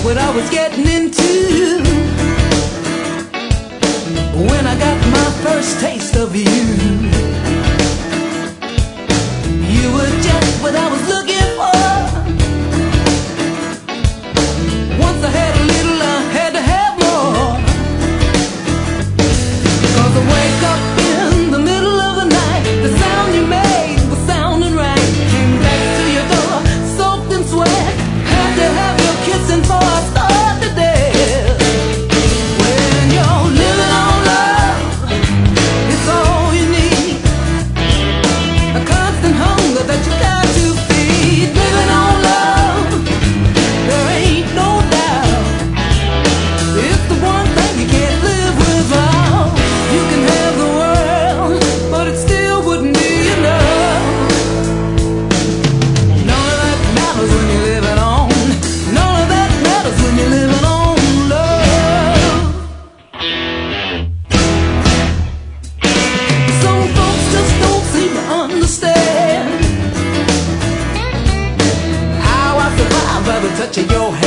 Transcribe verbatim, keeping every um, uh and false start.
what I was getting into when I got my first taste of you. You were just what I was looking for. Once I had a little, I had to have more. 'Cause I wake up in the middle of the night, the sound you made was sounding right. Came back to your door, soaked in sweat, had to have your kissing before I start to dance. When you're living on love, it's all you need. A constant hunger that you got to feed. Living on love, there ain't no doubt. It's the one thing you can't live without. You can have the world, but it still wouldn't be enough. None of that matters when you're living on. None of that matters when you're living on love. Some folks just don't seem to understand how I survive by the touch of your hand.